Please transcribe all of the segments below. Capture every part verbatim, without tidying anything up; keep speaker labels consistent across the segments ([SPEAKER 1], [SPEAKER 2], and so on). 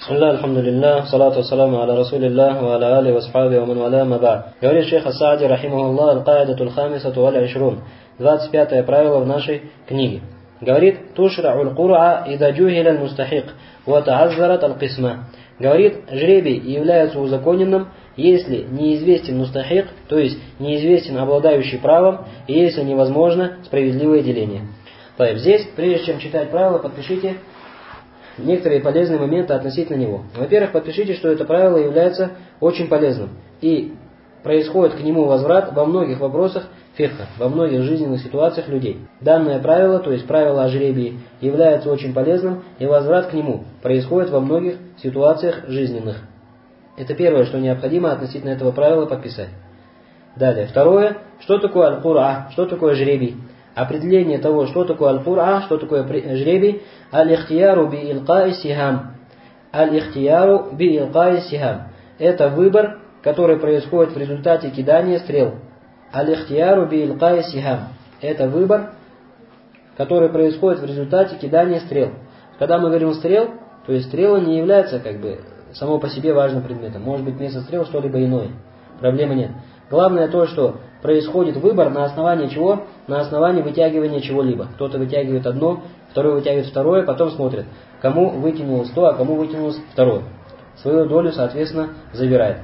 [SPEAKER 1] Бисмилля, альхамдулилля, салату вассаламу аля расулилля, ва аля али васхаби ва ман валя ма ба'д. Говорит шейх Ас-Саади, рахимахуллах, аль-каидатуль хамисату валь ашрун. двадцать пятое правило в нашей книге. Говорит, тушрa'уль кур'a ида джухиля аль-мустахик, ва та'аззарат аль-кисма. Говорит, жребий является узаконенным, если неизвестен мустахик, то есть неизвестен обладающий правом, и если невозможно справедливое деление. Так, здесь, прежде чем читать правила, подпишите некоторые полезные моменты относительно него. Во-первых, подпишите, что это правило является очень полезным. И происходит к нему возврат во многих вопросах фикха, во многих жизненных ситуациях людей. Данное правило, то есть правило о жребии, является очень полезным, и возврат к нему происходит во многих ситуациях жизненных. Это первое, что необходимо относительно этого правила подписать. Далее. Второе. Что такое аль-кур'а? Что такое жребий? Определение того, что такое аль-кур'а, что такое жребий. Аль-ихтияру би-илкаи сихам. Аль-ихтияру би-илкаи сихам. Это выбор, который происходит в результате кидания стрел. Аль-ихтияру би-илкаи сихам. Это выбор, который происходит в результате кидания стрел. Когда мы говорим стрел, то есть стрела не является как бы само по себе важным предметом. Может быть вместо стрел что-либо иное. Проблемы нет. Главное то, что происходит выбор на основании чего? На основании вытягивания чего-либо. Кто-то вытягивает одно, второй вытягивает второе, потом смотрит, кому вытянулось то, а кому вытянулось второе. Свою долю, соответственно, забирает.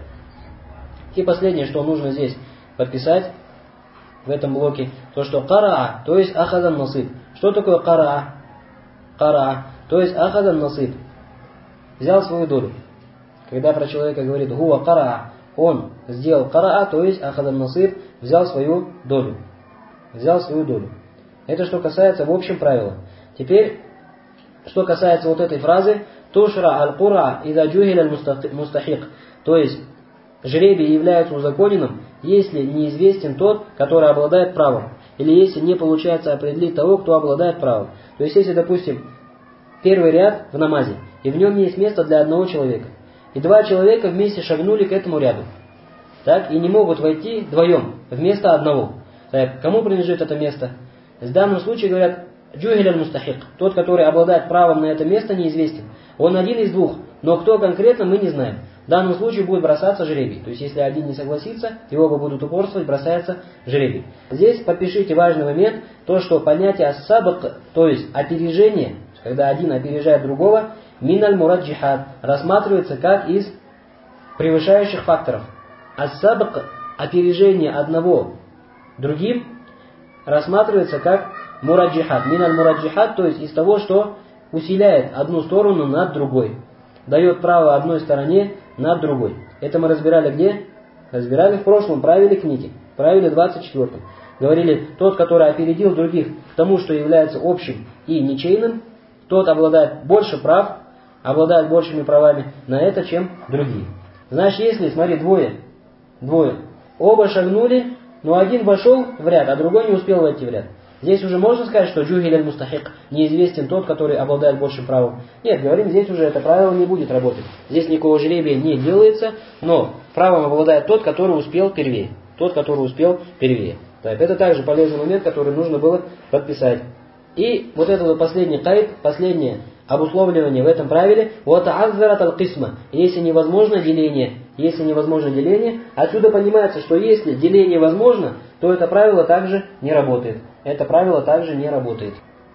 [SPEAKER 1] И последнее, что нужно здесь подписать в этом блоке, то, что караа, то есть ахадан насиб. Что такое караа? Караа, то есть ахадан насиб. Взял свою долю. Когда про человека говорит гуа караа, он сделал караа, то есть ахадан насиб, взял свою долю. Взял свою долю. Это что касается в общем правила. Теперь, что касается вот этой фразы, тушра аль-кура ида джухиля аль-мустахик, то есть жребий является узаконенным, если неизвестен тот, который обладает правом, или если не получается определить того, кто обладает правом. То есть, если, допустим, первый ряд в намазе, и в нем есть место для одного человека, и два человека вместе шагнули к этому ряду, так, и не могут войти вдвоем вместо одного. Так, кому принадлежит это место? В данном случае говорят джухиль аль-мустахик, тот, который обладает правом на это место, неизвестен. Он один из двух, но кто конкретно, мы не знаем. В данном случае будет бросаться жребий. То есть, если один не согласится, и оба будут упорствовать, бросается жребий. Здесь подпишите важный момент, то, что понятие ас-сабак, то есть опережение, когда один опережает другого, миналь мураджихат, рассматривается как из превышающих факторов. Ас-сабак, опережение одного другим, рассматривается как мураджихат. Миналь мураджихат, то есть из того, что усиляет одну сторону над другой. Дает право одной стороне над другой. Это мы разбирали где? Разбирали в прошлом правиле книги. Правиле двадцать четвёртом. Говорили, тот, который опередил других к тому, что является общим и ничейным, тот обладает больше прав, обладает большими правами на это, чем другие. Значит, если, смотри, двое, двое, оба шагнули, но один вошел в ряд, а другой не успел войти в ряд. Здесь уже можно сказать, что джухиль аль-мустахик, неизвестен тот, который обладает большим правом. Нет, говорим, здесь уже это правило не будет работать. Здесь никакого жребия не делается, но правом обладает тот, который успел первее. Тот, который успел первее. Так, это также полезный момент, который нужно было подписать. И вот это вот последний кайд, последнее обусловливание в этом правиле, وَتَعَذَّرَتَ الْقِسْمَ, если невозможно деление, если невозможно деление, отсюда понимается, что если деление возможно, то это правило также не работает. Это правило также не работает.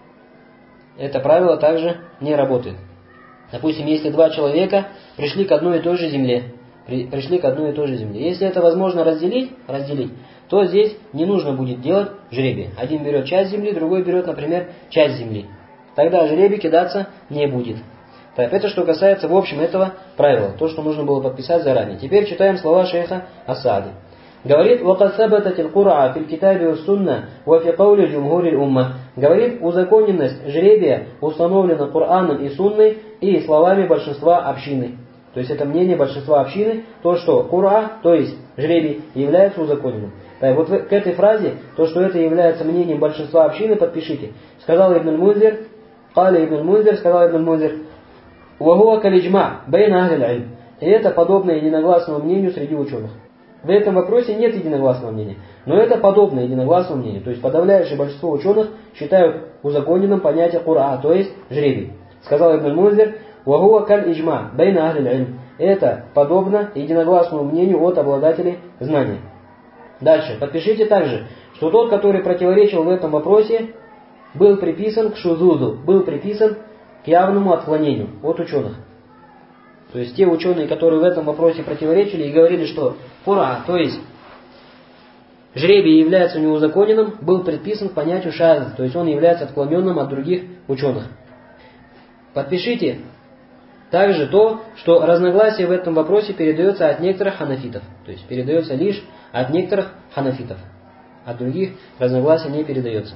[SPEAKER 1] Это правило также не работает. Допустим, если два человека пришли к одной и той же земле, при, пришли к одной и той же земле. Если это возможно разделить, разделить, то здесь не нужно будет делать жребий. Один берет часть земли, другой берет, например, часть земли. Тогда жребий кидаться не будет. Так, это что касается в общем этого правила, то, что нужно было подписать заранее. Теперь читаем слова шейха Ас-Саади. Говорит, وَقَدْ ثَبَتَتِ الْقُرْعَ فِي الْكِتَابِ وَالسُّنَّةِ وَفِي قَوْلِ جُمْهُورِ الْأُمَّةِ. Говорит, узаконенность жребия установлена Кораном и Сунной и словами большинства общины. То есть это мнение большинства общины, то, что Кура, то есть жребий, является узаконенным. Так, вот к этой фразе, то, что это является мнением большинства общины, подпишите. Сказал Ибн аль-Мунзир, Кали Ибн аль-Мунзир, сказал Ибн аль-Мунзир, وَهُوَ كَالِجْمَعْ بَيْنَ أَهْلِ الْعِلْمِ. И это подобное единогласному мнению среди ученых. В этом вопросе нет единогласного мнения, но это подобное единогласному мнению. То есть подавляющее большинство ученых считают узаконенным понятие Кура, то есть жребий. Сказал Ибн аль-Мунзир, «Вахуа каль иджма байна ахлиль ильм». Это подобно единогласному мнению от обладателей знания. Дальше. Подпишите также, что тот, который противоречил в этом вопросе, был приписан к шузузу, был приписан к явному отклонению от ученых. То есть те ученые, которые в этом вопросе противоречили и говорили, что кура, то есть жребий является неузаконенным, был предписан к понятию шаз, то есть он является отклоненным от других ученых. Подпишите также то, что разногласие в этом вопросе передается от некоторых ханафитов, то есть передается лишь от некоторых ханафитов, от других разногласий не передается.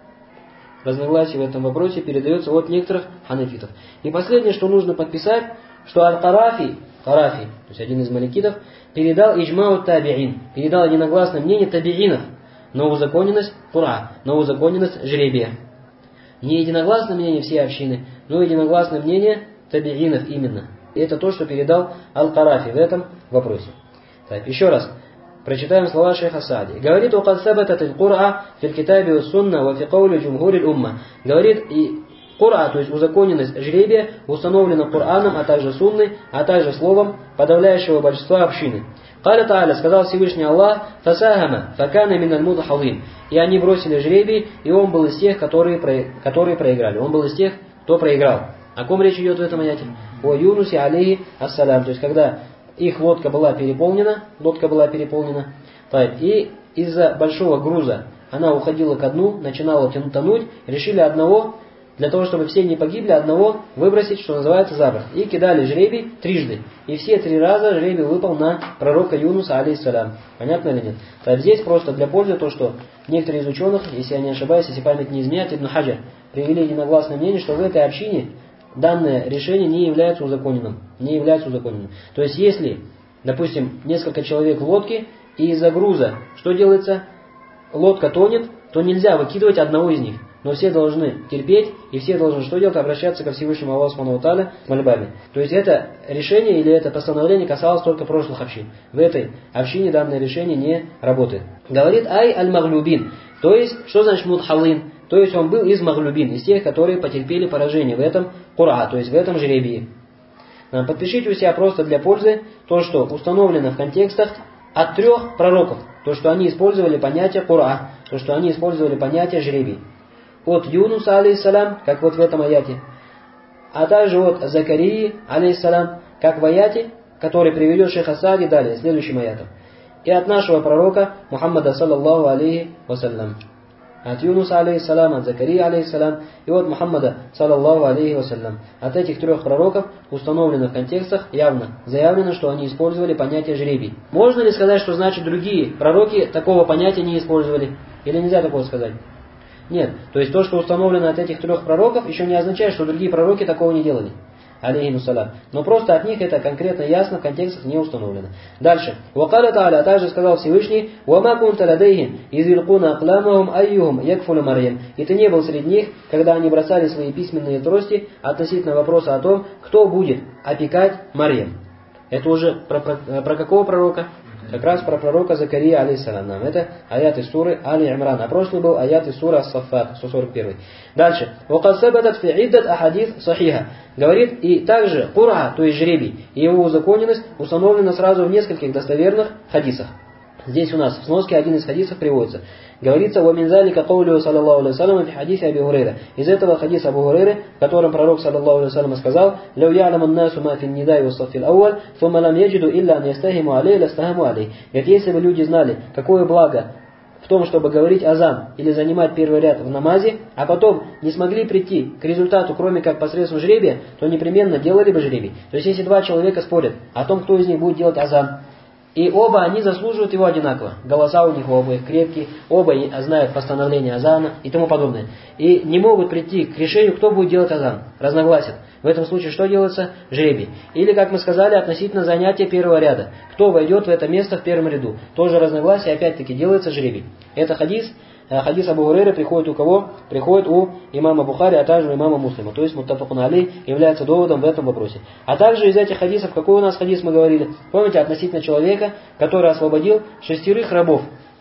[SPEAKER 1] Разногласие в этом вопросе передается от некоторых ханафитов. И последнее, что нужно подписать, что Аль-Карафи, Карафи, то есть один из маликитов, передал иджмау табиин, передал единогласное мнение табиинов на узаконенность кура, на узаконенность жребия. Не единогласное мнение всей общины, но единогласное мнение табиинов именно. И это то, что передал Аль-Карафи в этом вопросе. Так, еще раз. Прочитаем слова шейха Саади. Говорит: «Уқад сабатат аль-кура фил китаби ва сунна ва фи каули джумхури аль-умма». Говорит, и кура, то есть узаконенность жребия, установлена Кораном, а также сунной, а также словом подавляющего большинства общины. Каля Тааля, сказал Всевышний Аллах: «Фасахама, факана мин аль-мудхалин». И они бросили жребий, и он был из тех, которые, которые проиграли. Он был из тех, кто проиграл. О ком речь идет в этом аяте? О Юнусе алейхи ассалям. То есть, когда их лодка была переполнена, лодка была переполнена, и из-за большого груза она уходила ко дну, начинала тонуть, решили одного, для того, чтобы все не погибли, одного выбросить, что называется, за борт. И кидали жребий трижды. И все три раза жребий выпал на пророка Юнуса, алейхиссалям. Понятно или нет? Так, здесь просто для пользы то, что некоторые из ученых, если я не ошибаюсь, если память не изменяет, Ибн Хаджар, привели единогласное мнение, что в этой общине данное решение не является узаконенным. Не является узаконенным. То есть, если, допустим, несколько человек в лодке, и из-за груза, что делается? Лодка тонет, то нельзя выкидывать одного из них. Но все должны терпеть, и все должны что делать? Обращаться ко Всевышнему Аллаху Субхану ва Тааля с мольбами. То есть это решение или это постановление касалось только прошлых общин. В этой общине данное решение не работает. Говорит: «Ай аль-маглюбин». То есть, что значит мудхалин? То есть он был из маглюбин, из тех, которые потерпели поражение в этом кура, то есть в этом жребии. Подпишите у себя просто для пользы то, что установлено в контекстах от трех пророков. То, что они использовали понятие кура, то, что они использовали понятие жребий. От Юнуса, алейхиссалям, как вот в этом аяте, а также от Закарии, алейхиссалям, как в аяте, который приведет шейх Саади далее, следующим аятом. И от нашего пророка Мухаммада, саллаллаху алейхи вассалям. От Юнуса, алейхиссалям, от Закарии, алейхиссалям, и от Мухаммада, саллаллаху алейхи вассалям. От этих трех пророков установлено в контекстах явно заявлено, что они использовали понятие жребий. Можно ли сказать, что значит другие пророки такого понятия не использовали? Или нельзя такого сказать? Нет. То есть то, что установлено от этих трех пророков, еще не означает, что другие пророки такого не делали. Алейхимуссалям. Но просто от них это конкретно ясно в контекстах не установлено. Дальше. Вакаля Тааля, также сказал Всевышний: «Вама кунта ладейхим, из илкуна акламахум айюхум якфулю Марьям». И ты не был среди них, когда они бросали свои письменные трости относительно вопроса о том, кто будет опекать Марьям. Это уже про, про, про какого пророка? Как раз про пророка Закария, алейхиссалям. Это аят из суры Али Имран. А прошлый был аят из суры Ас-Саффат, сто сорок первый. Дальше. «Вакад сабатат фи иддат ахадис сахиха». Говорит, и также кура, то есть жребий, и его узаконенность установлена сразу в нескольких достоверных хадисах. Здесь у нас в сноске один из хадисов приводится. Говорится: «Ва мин залика каулю саллаллаху алейхи вассалям фи хадисе Аби Хурейра». Из этого хадиса Абу Хурейры, в котором пророк саллаллаху алейхи вассалям сказал: «Лау я'ламу ан-насу ма фи ан-нида'i ва-ас-саффи ал-аввал, фумма лам яджиду илля ан ястахиму алейхи ластахаму алейхи». Ведь если бы люди знали, какое благо в том, чтобы говорить азан или занимать первый ряд в намазе, а потом не смогли прийти к результату, кроме как посредством жребия, то непременно делали бы жребий. То есть если два человека спорят о том, кто из них будет делать азан, и оба они заслуживают его одинаково. Голоса у них оба крепкие, оба знают постановление азана и тому подобное. И не могут прийти к решению, кто будет делать азан. Разногласят. В этом случае что делается? Жребий. Или, как мы сказали, относительно занятия первого ряда. Кто войдет в это место в первом ряду? Тоже разногласие, опять-таки делается жребий. Это хадис. Хадис Абу Хурейры приходит у кого? Приходит у имама Бухари, а также у имама Муслима. То есть муттафакун алейх является доводом в этом вопросе. А также из этих хадисов, какой у нас хадис мы говорили? Помните, относительно человека, который освободил шестерых рабов.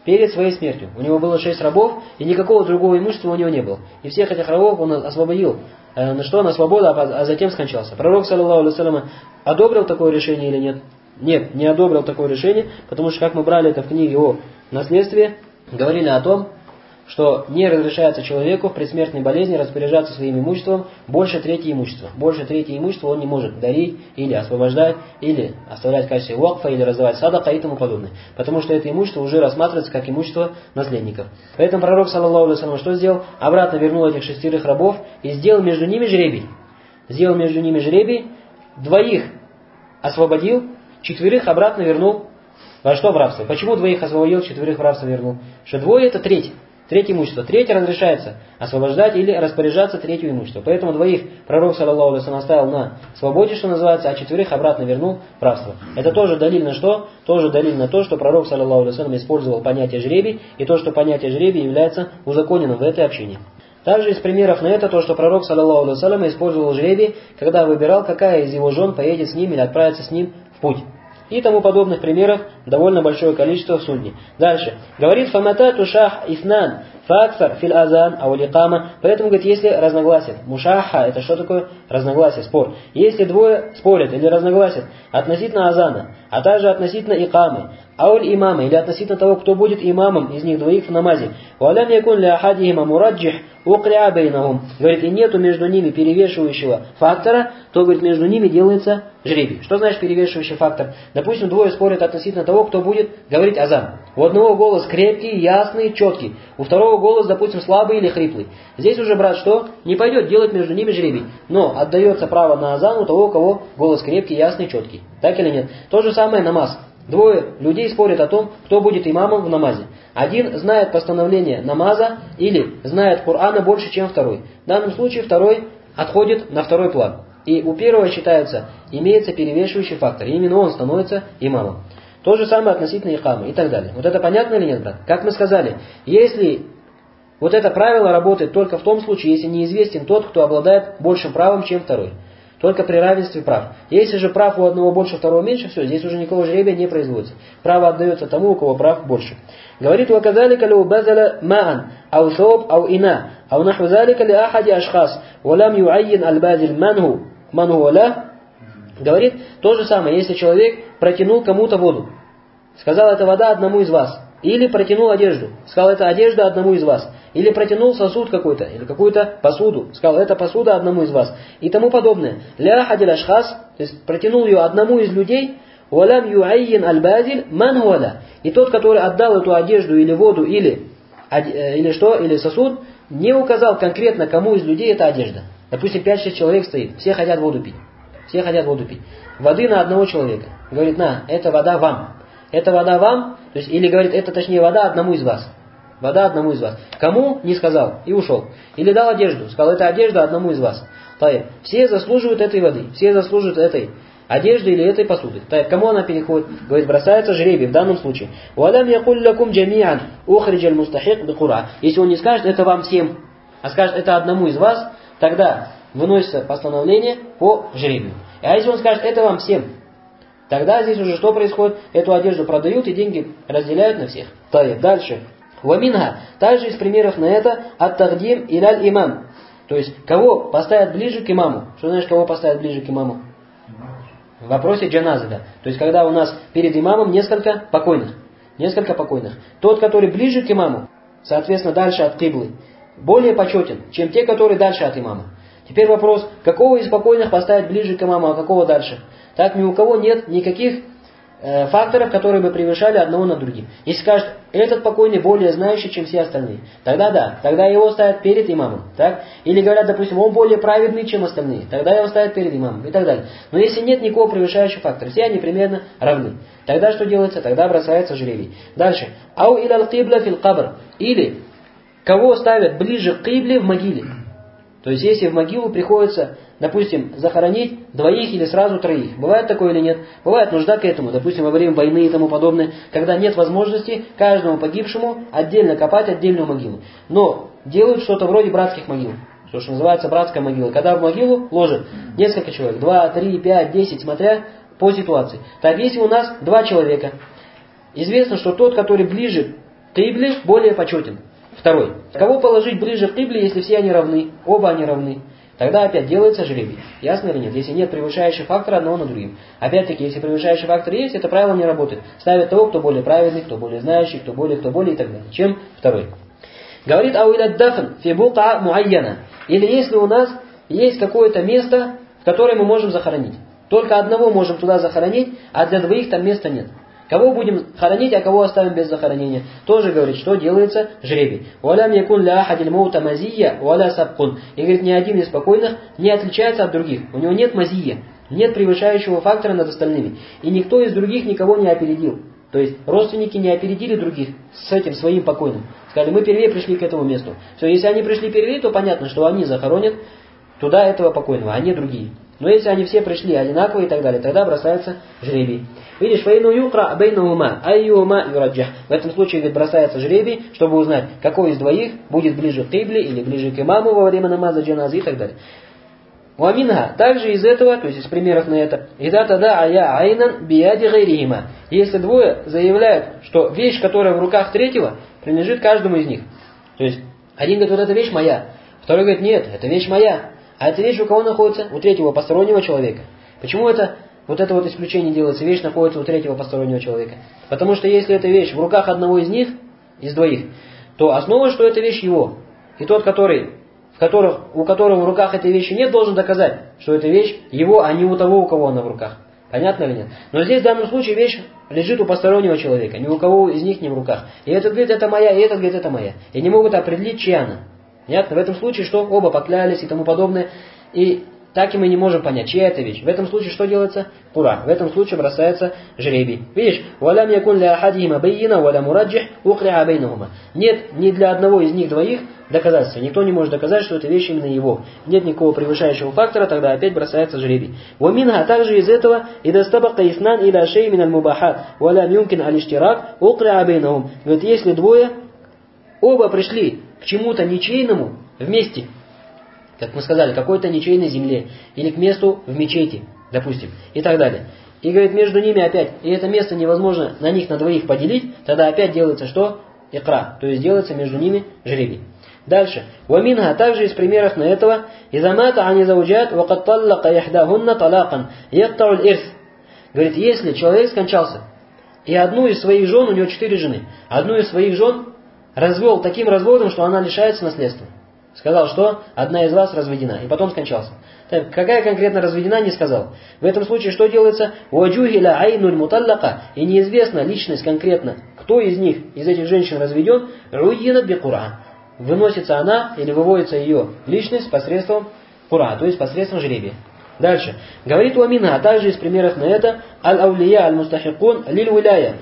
[SPEAKER 1] перед своей смертью. У него было шесть рабов, и никакого другого имущества у него не было. И всех этих рабов он освободил. Э, на что? На свободу, а, а затем скончался. Пророк, саллаллаху алейхи ва саллям, одобрил такое решение или нет? Нет, не одобрил такое решение, потому что, как мы брали это в книге о наследстве, говорили о том, что не разрешается человеку в предсмертной болезни распоряжаться своим имуществом больше трети имущества. Больше трети имущества он не может дарить, или освобождать, или оставлять в качестве вакфа, или раздавать садака и тому подобное. Потому что это имущество уже рассматривается как имущество наследников. Поэтому пророк, саллаллаху алейхи ва саллям, что сделал? Обратно вернул этих шестерых рабов и сделал между ними жребий. Сделал между ними жребий, двоих освободил, четверых обратно вернул во что в рабство. Почему двоих освободил, четверых в рабство вернул? Что двое это треть. Треть имущества. Треть разрешается освобождать или распоряжаться третью имущество. Поэтому двоих пророк, саллаллаху алейхи ва саллям, оставил на свободе, что называется, а четверых обратно вернул в рабство. Это тоже далиль на что? Тоже далиль на то, что пророк, саллаллаху алейхи ва саллям, использовал понятие жребий, и то, что понятие жребий является узаконенным в этой общине. Также из примеров на это то, что пророк, саллаллаху алейхи ва саллям, использовал жребий, когда выбирал, какая из его жен поедет с ним или отправится с ним в путь. И тому подобных примеров довольно большое количество в судне. Дальше. Говорит, фамата тушах ифнан факфар фил азан ауликама. Поэтому, говорит, если разногласят. Мушаха, это что такое? Разногласие, спор. Если двое спорят или разногласят относительно азана, а также относительно икамы, ауль имама, или относительно того, кто будет имамом из них двоих в намазе. Валям якун ля ахадихима мураджих укриа бейнахум. Говорит, и нету между ними перевешивающего фактора, то, говорит, между ними делается жребий. Что значит перевешивающий фактор? Допустим, двое спорят относительно того, кто будет говорить азан. У одного голос крепкий, ясный, четкий. У второго голос, допустим, слабый или хриплый. Здесь уже, брат, что? Не пойдет делать между ними жребий. Но отдается право на азан у того, у кого голос крепкий, ясный, четкий. Так или нет? То же самое намаз. Двое людей спорят о том, кто будет имамом в намазе. Один знает постановление намаза или знает Корана больше, чем второй. В данном случае второй отходит на второй план. И у первого считается, имеется перевешивающий фактор. И именно он становится имамом. То же самое относительно икамы и так далее. Вот это понятно или нет, брат? Как мы сказали, если вот это правило работает только в том случае, если неизвестен тот, кто обладает большим правом, чем второй. Только при равенстве прав. Если же прав у одного больше, второго меньше, все, здесь уже никакого жребия не производится. Право отдается тому, у кого прав больше. Говорит, وَكَذَلِكَ لَوْ بَذَلَ مَاءً أَوْ ثَوْبْ أَوْ إِنَاء أَوْ نَحْوَ ذَلِكَ لِأَحَدِ أَشْخَاصٍ وَلَمْ يُعَيِّنْ الْبَاذِلْ مَنْ هُوَ لَهُ. Говорит, то же самое, если человек протянул кому-то воду, сказал, это вода одному из вас. Или протянул одежду, сказал, это одежда одному из вас. Или протянул сосуд какой-то, или какую-то посуду, сказал, это посуда одному из вас. И тому подобное. Ля хадиль ашхас, то есть протянул ее одному из людей, валям юайин аль-базиль ман хуаля. И тот, который отдал эту одежду или воду, или, или что, или сосуд, не указал конкретно, кому из людей эта одежда. Допустим, пять-шесть человек стоит, все хотят воду пить. Все хотят воду пить. Воды на одного человека. Говорит, на, это вода вам. Это вода вам, то есть, или говорит, это точнее вода одному из вас. Вода одному из вас. Кому? Не сказал и ушел. Или дал одежду, сказал, это одежда одному из вас. Таиб. Все заслуживают этой воды, все заслуживают этой одежды или этой посуды. Таиб. Кому она переходит? Говорит, бросается жребий в данном случае. وَلَمْ يَقُلْ لَكُمْ جَمِيعًا أُخْرِجَ الْمُسْتَحِقْ بِقُرْعَةٍ. Если он не скажет, это вам всем, а скажет, это одному из вас, тогда выносится постановление по жребию. А если он скажет, это вам всем, тогда здесь уже что происходит? Эту одежду продают и деньги разделяют на всех. Таиб. Дальше. Ваминха. Также из примеров на это ат-тагдим иляль имам. То есть, кого поставят ближе к имаму. Что значит, кого поставят ближе к имаму? В вопросе джаназы, да. То есть, когда у нас перед имамом несколько покойных. Несколько покойных. Тот, который ближе к имаму, соответственно, дальше от киблы, более почетен, чем те, которые дальше от имама. Теперь вопрос, какого из покойных поставить ближе к имаму, а какого дальше? Так ни у кого нет никаких э, факторов, которые бы превышали одного над другим. Если скажет, этот покойный более знающий, чем все остальные, тогда да, тогда его ставят перед имамом. Так? Или говорят, допустим, он более праведный, чем остальные, тогда его ставят перед имамом и так далее. Но если нет никакого превышающего фактора, все они примерно равны, тогда что делается? Тогда бросается жребий. Дальше. Ау илял кибла фил кабр. Или кого ставят ближе к кибле в могиле. То есть, если в могилу приходится, допустим, захоронить двоих или сразу троих. Бывает такое или нет? Бывает нужда к этому, допустим, во время войны и тому подобное, когда нет возможности каждому погибшему отдельно копать отдельную могилу. Но делают что-то вроде братских могил. То, что называется братская могила. Когда в могилу ложат несколько человек, два, три, пять, десять, смотря по ситуации. Так, если у нас два человека, известно, что тот, который ближе кибли более почетен. Второй. Кого положить ближе к кибле, если все они равны? Оба они равны. Тогда опять делается жребий. Ясно или нет? Если нет превышающего фактора одного над другим. Опять-таки, если превышающий фактор есть, это правило не работает. Ставят того, кто более праведный, кто более знающий, кто более, кто более и так далее. Чем второй. Говорит, ауиля дафн фи бука муайяна. Или если у нас есть какое-то место, в которое мы можем захоронить. Только одного можем туда захоронить, а для двоих там места нет. Кого будем хоронить, а кого оставим без захоронения? Тоже говорит, что делается жребий. «Валям якун ля ахадиль маута мазия, валя сабкун». И говорит, ни один из покойных не отличается от других. У него нет мазия, нет превышающего фактора над остальными. И никто из других никого не опередил. То есть родственники не опередили других с этим своим покойным. Сказали, мы первее пришли к этому месту. Все, если они пришли первее, то понятно, что они захоронят туда этого покойного, а не другие. Но если они все пришли одинаковые и так далее, тогда бросается жребий. Видишь, фаину юкра бейнаума, айюма юраджах. В этом случае ведь бросается жребий, чтобы узнать, какой из двоих будет ближе к кибле или ближе к имаму во время намаза джаназы и так далее. Уаминха, также из этого, то есть из примеров на это, ида тада ая айнан бияди гайрихима. Если двое заявляют, что вещь, которая в руках третьего, принадлежит каждому из них. То есть один говорит, вот эта вещь моя, второй говорит, нет, это вещь моя. А эта вещь у кого находится? У третьего постороннего человека. Почему это, вот это вот исключение делается? Вещь находится у третьего постороннего человека. Потому что если эта вещь в руках одного из них, из двоих, то основа, что эта вещь его. И тот, который, в которых, у которого в руках этой вещи нет, должен доказать, что эта вещь его, а не у того, у кого она в руках. Понятно или нет? Но здесь в данном случае вещь лежит у постороннего человека. Ни у кого из них не в руках. И этот говорит, это моя, и этот говорит, это моя. И не могут определить, чья она. Понятно? В этом случае, что оба поклялись и тому подобное. И так и мы не можем понять, чья это вещь. В этом случае что делается? Кура. В этом случае бросается жребий. Видишь? «Валям якун ля ахадихима байина, валя мураджих, укриа бейнахума». Нет ни для одного из них двоих доказательства. Никто не может доказать, что эта вещь именно его. Нет никакого превышающего фактора, тогда опять бросается жребий. «Ваминха» также из этого «Идастабака иснан иля шей миналь мубахат, валям юмкин аль-иштирак, укриа бейнахум». Говорит, если двое оба пришли к чему-то ничейному вместе, как мы сказали, какой-то ничейной земле, или к месту в мечети, допустим, и так далее. И говорит, между ними опять, и это место невозможно на них на двоих поделить, тогда опять делается что? Икра, то есть делается между ними жребий. Дальше. Ваминха, также из примеров на этого, изамата ани зауджат, вакат таллака яхдахунна талакан, яктауль ирс. Говорит, если человек скончался, и одну из своих жен, у него четыре жены, одну из своих жен развел таким разводом, что она лишается наследства. Сказал, что одна из вас разведена, и потом скончался. Так, какая конкретно разведена, не сказал. В этом случае что делается? Уаджухиля айнуль муталлака, и неизвестна личность конкретно, кто из них, из этих женщин разведен, руйина бикура. Выносится она, или выводится ее личность посредством кура, то есть посредством жребия. Дальше. Говорит Уамина, а также из примеров на это, аль-аулия аль-мустахикун лиль-уляя,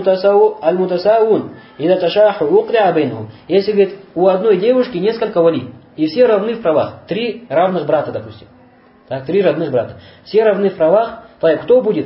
[SPEAKER 1] аль-мутасаун, ида ташаху укля бейнхум. Если, говорит, у одной девушки несколько вали, и все равны в правах, три равных брата, допустим. Так, три родных брата. Все равны в правах, то кто будет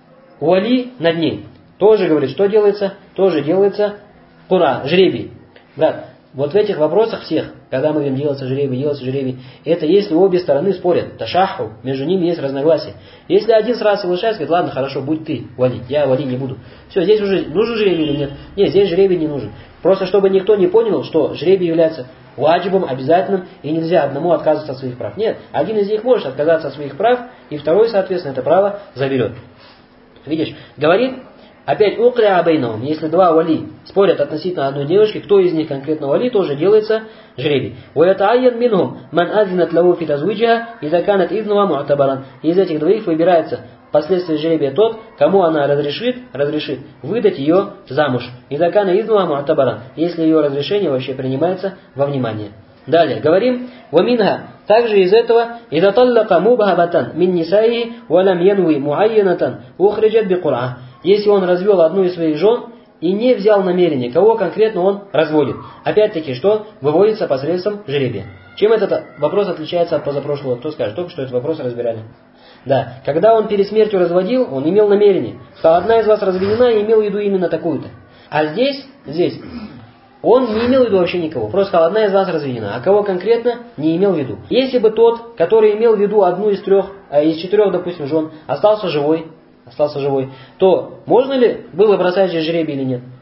[SPEAKER 1] вали над ней? Тоже, говорит, что делается? Тоже делается кура, жребий. Брат, вот в этих вопросах всех, когда мы видим делаться жребий, делаться жребий, это если обе стороны спорят, ташаху, между ними есть разногласия. Если один сразу соглашается, говорит, ладно, хорошо, будь ты вали, я вали не буду. Все, здесь уже нужен жребий или нет? Нет, здесь жребий не нужен. Просто чтобы никто не понял, что жребий является ваджибом, обязательным, и нельзя одному отказываться от своих прав. Нет, один из них может отказаться от своих прав, и второй, соответственно, это право заберет. Видишь, говорит, опять укля бейнахум, если два вали спорят относительно одной девушки, кто из них конкретно вали, тоже делается жребий. وَيَتَعَيَّنْ مِنْهُمْ مَنْ أَذْنَتْ لَهُ فِي تَزْوِيجِهَا إِذَا كَانَتْ إِذْنُهَا مُعْتَبَرًا. Из этих двоих выбирается впоследствии жребия тот, кому она разрешит, разрешит выдать ее замуж. إِذَا كَانَ إِذْنُهَا مُعْتَبَرًا, если ее разрешение вообще принимается во внимание. Далее, говорим, وَمِنْهَا, также из этого, إِذَا طَلَّقَ مُبْهَبَةً مِنْ نِسَائِهِ وَلَمْ يَنْوِ مُعَيَّنَةً أُخْرِجَتْ بِقُرْعَةٍ. Если он развел одну из своих жен и не взял намерение, кого конкретно он разводит. Опять-таки, что выводится посредством жребия. Чем этот вопрос отличается от позапрошлого? Кто скажет? Только что этот вопрос разбирали. Да, когда он перед смертью разводил, он имел намерение, что одна из вас разведена и имел в виду именно такую-то. А здесь, здесь, он не имел в виду вообще никого. Просто сказал, одна из вас разведена. А кого конкретно, не имел в виду. Если бы тот, который имел в виду одну из трех, а из четырех, допустим, жен, остался живой, остался живой, то можно ли было бросать здесь жребий или нет?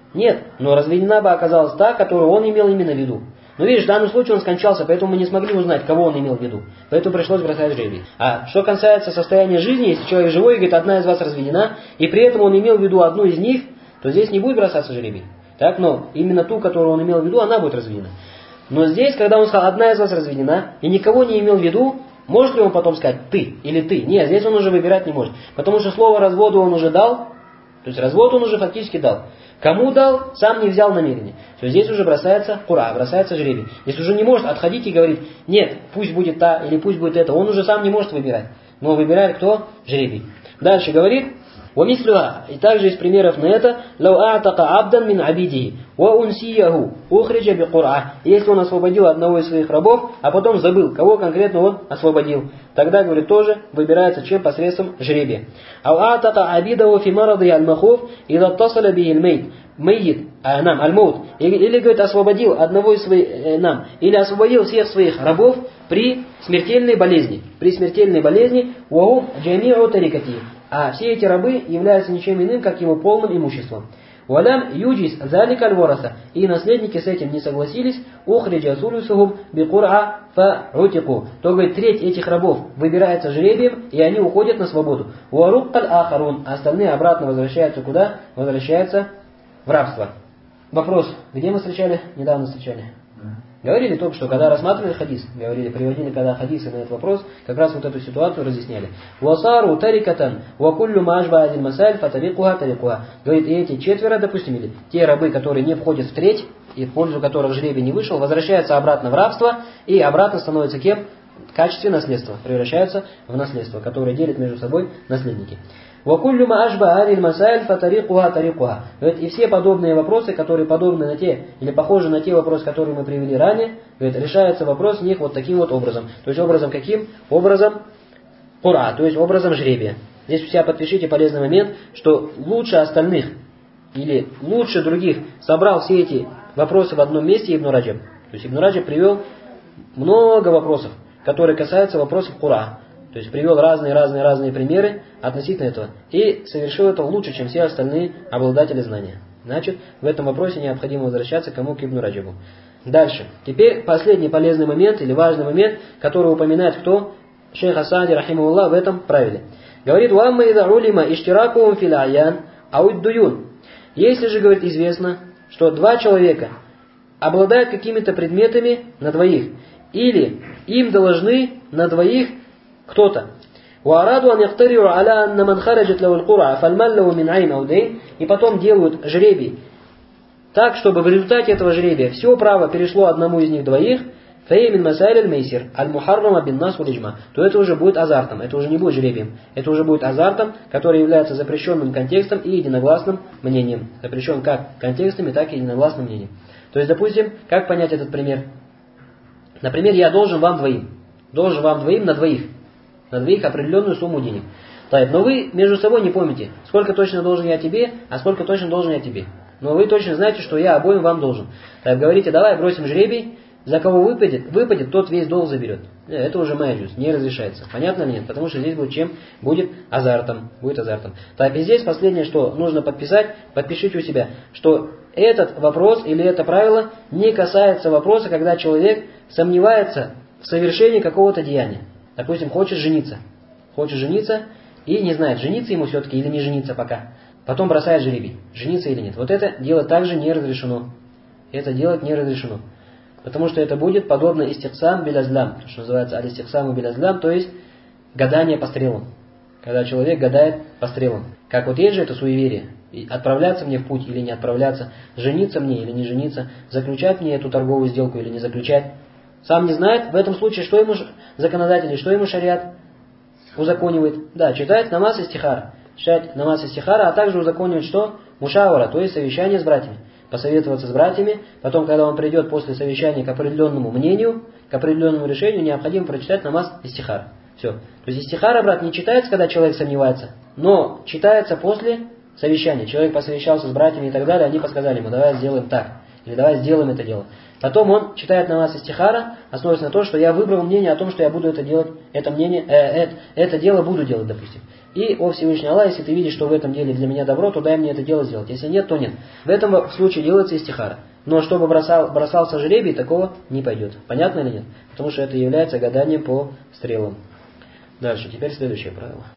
[SPEAKER 1] Нет, но разведена бы оказалась та, которую он имел именно в виду. Но видишь, в данном случае он скончался, поэтому мы не смогли узнать, кого он имел в виду. Поэтому пришлось бросать жребий. А что касается состояния жизни, если человек живой и говорит, одна из вас разведена, и при этом он имел в виду одну из них, то здесь не будет бросаться жребий. Так, но именно ту, которую он имел в виду, она будет разведена. Но здесь, когда он сказал, одна из вас разведена, и никого не имел в виду, может ли он потом сказать ты или ты? Нет, здесь он уже выбирать не может. Потому что слово разводу он уже дал, то есть развод он уже фактически дал. Кому дал, сам не взял намерение. То есть здесь уже бросается кура, бросается жребий. Здесь уже не может отходить и говорить, нет, пусть будет та или пусть будет это. Он уже сам не может выбирать. Но выбирает кто? Жребий. Дальше говорит, ومثلها, и также из примеров на это, لو أعتق عبدا من عبيده وأنسيه أخرج بقرعة. Если он освободил одного из своих рабов, а потом забыл, кого конкретно он освободил, тогда, говорит, тоже выбирается чем? Посредством жребия. أو أعتق عبيده في مرضه المخوف إذا اتصل به الميت ميت нам аль-маут. Или, говорит, освободил одного из своих э, нам, или освободил всех своих рабов при смертельной болезни. При смертельной болезни وهم جميع тарикати. А все эти рабы являются ничем иным, как его полным имуществом. «Валям юджис залик аль-вораса». И наследники с этим не согласились. «Ухриджа сулюсухум бикур'a фа'утику». То, говорит, треть этих рабов выбирается жребием, и они уходят на свободу. «Уаруккаль ахарун». А остальные обратно возвращаются куда? Возвращаются в рабство. Вопрос. Где мы встречали? Недавно встречали. Говорили только что, когда рассматривали хадис, говорили, приводили когда хадисы на этот вопрос, как раз вот эту ситуацию разъясняли. «Васару тарикатан, вакуллю маашба один масаль, фатарикуха тарикуха». Говорит, и эти четверо, допустим, или те рабы, которые не входят в треть, и в пользу которых жребий не вышел, возвращаются обратно в рабство, и обратно становятся кем? В качестве наследства, превращаются в наследство, которое делят между собой наследники. وَكُلُّ مَا أَشْبَهَ هَذِهِ الْمَسَائِلِ فَطَرِيقُهَا طَرِيقُهَا. И все подобные вопросы, которые подобны на те, или похожи на те вопросы, которые мы привели ранее, говорит, решается вопрос в них вот таким вот образом. То есть образом каким? Образом кура, то есть образом жребия. Здесь у себя подпишите полезный момент, что лучше остальных, или лучше других собрал все эти вопросы в одном месте Ибн Раджаб. То есть Ибн Раджаб привел много вопросов, которые касаются вопросов кура. То есть привел разные-разные-разные примеры относительно этого. И совершил это лучше, чем все остальные обладатели знания. Значит, в этом вопросе необходимо возвращаться к кому? К Ибн Раджабу. Дальше. Теперь последний полезный момент или важный момент, который упоминает кто? Шейх ас-Саади, рахимахуллах, в этом правиле. Говорит, «Уамма ида улима иштиракуум фил аян ауиддуюн». Если же, говорит, известно, что два человека обладают какими-то предметами на двоих, или им должны на двоих кто-то. وَأَرَادُوا أَنْ يَقْتَرِعُوا عَلَىٰ أَنَّ مَنْ خَرَجَتْ لَهُ الْقُرْعَةُ فَالْمَالُ لَهُ مِنْ عَيْنٍ أَوْ دَيْنٍ. И потом делают жребий так, чтобы в результате этого жребия все право перешло одному из них двоих, فَهِيَ مِنْ مَسَائِلِ الْمَيْسِرِ الْمُحَرَّمَ بِالنَّاسِ وَالْإِجْمَاعِ. То это уже будет азартом, это уже не будет жребием. Это уже будет азартом, который является запрещенным контекстом и единогласным мнением. Запрещен как контекстами, так и единогласным мнением. То есть, допустим, как понять этот пример? Например, я должен вам двоим. Должен вам двоим на двоих. На двоих определенную сумму денег. Но вы между собой не помните, сколько точно должен я тебе, а сколько точно должен я тебе. Но вы точно знаете, что я обоим вам должен. Так говорите, давай бросим жребий, за кого выпадет, выпадет, тот весь долг заберет. Это уже майджус, не разрешается. Понятно или нет? Потому что здесь будет чем? Будет азартом. Будет азартом. Так, и здесь последнее, что нужно подписать, подпишите у себя, что этот вопрос или это правило не касается вопроса, когда человек сомневается в совершении какого-то деяния. Допустим, хочет жениться. Хочет жениться и не знает, жениться ему все-таки или не жениться пока. Потом бросает жребий, жениться или нет. Вот это делать также не разрешено. Это делать не разрешено. Потому что это будет подобно истихсам билязлям, что называется алистихсаму билязлям, то есть гадание по стрелам. Когда человек гадает по стрелам. Как вот есть же это суеверие. Отправляться мне в путь или не отправляться, жениться мне или не жениться, заключать мне эту торговую сделку или не заключать. Сам не знает, в этом случае, что ему законодатель, что ему шариат узаконивает? Да, читает намаз истихара. Читает намаз истихара, а также узаконивает что? Мушавара, то есть совещание с братьями. Посоветоваться с братьями, потом, когда он придет после совещания к определенному мнению, к определенному решению, необходимо прочитать намаз истихара. Все. То есть истихара, брат, не читается, когда человек сомневается, но читается после совещания. Человек посовещался с братьями и так далее, они подсказали ему, давай сделаем так, или давай сделаем это дело. Потом он читает намаз истихара, основываясь на том, что я выбрал мнение о том, что я буду это делать, это мнение, э, это, это дело буду делать, допустим. И, о Всевышний Аллах, если ты видишь, что в этом деле для меня добро, то дай мне это дело сделать. Если нет, то нет. В этом случае делается истихара. Но чтобы бросал, бросался жребий, такого не пойдет. Понятно или нет? Потому что это является гаданием по стрелам. Дальше, теперь следующее правило.